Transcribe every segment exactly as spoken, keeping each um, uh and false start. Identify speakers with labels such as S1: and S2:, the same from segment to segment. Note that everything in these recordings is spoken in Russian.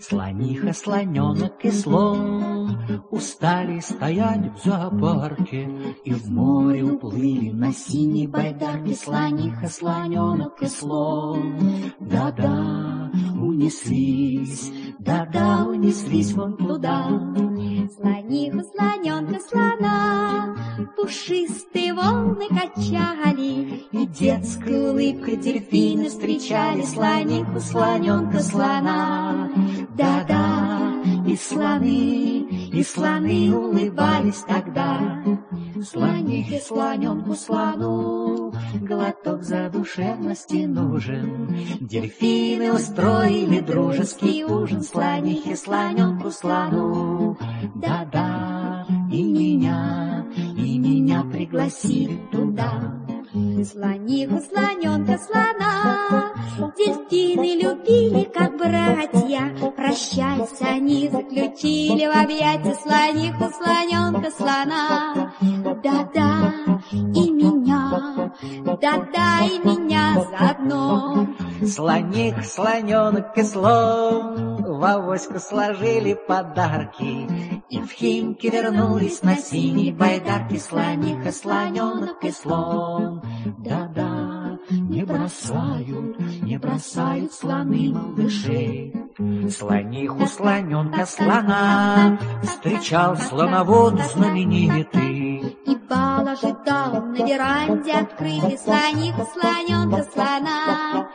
S1: Слониха, слоненок и слон устали стоять в зоопарке и в море уплыли на синей байдарке. Слониха, слоненок и слон, да-да, унеслись, да-да, унеслись вон туда.
S2: Слониху, слоненка, слона пушистые волны качали,
S1: И детской улыбкой дельфины встречали слониху, слоненка, слона. Да-да, и слоны, и слоны улыбались тогда. Слонихе, слоненку, слону глоток задушевности нужен. Дельфины устроили дружеский ужин. Слонихе, слоненку, слону. Да-да, и меня, и меня пригласили туда.
S2: Слониху, слоненка, слона дельфины любили, как братья. Прощаясь, они заключили в объятия слониху, слоненка, слона. Да-да, и меня, да-да, и меня заодно.
S1: Слоник, слоненок и слон в авоську сложили подарки и в Химки вернулись на синей байдарке. Слониха, слоненок и слон. Да-да, не бросают, не бросают слоны малышей. Слониху, слоненка, слона встречал слоновод знаменитый.
S2: И бал ожидал на веранде открытый. Слониху, слоненка, слона.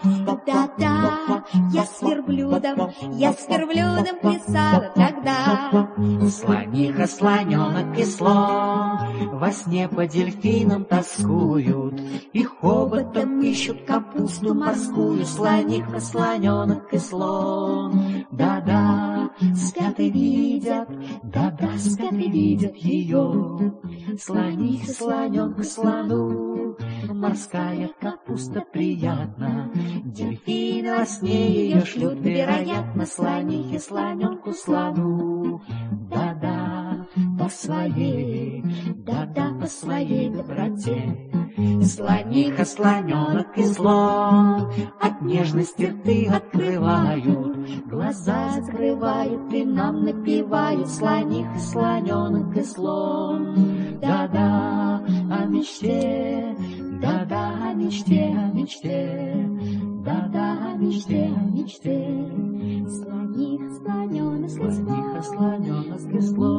S2: Да-да, я с верблюдом, я с верблюдом плясала тогда.
S1: Слониха, слоненок и слон во сне по дельфинам тоскуют и хоботом ищут капусту морскую. Слониха, слоненок и слон. Да-да, спят и видят, да-да, спят и видят ее. Слониха, слоненка, слону морская капуста приятна. Дельфины во сне ее шлют, вероятно. Слонихе, слоненку, слону. Да-да, по своей, да-да, по своей доброте. Слониха, слоненок и слон от нежности рты открывают, глаза закрывают и нам напевают. Слониха, слоненок и слон. Да-да, о мечте, да-да, о мечте, о мечте. Да-да, о мечте, о мечте.
S2: Слониха, слоненок и слон.
S1: Слониха, слоненок и слон.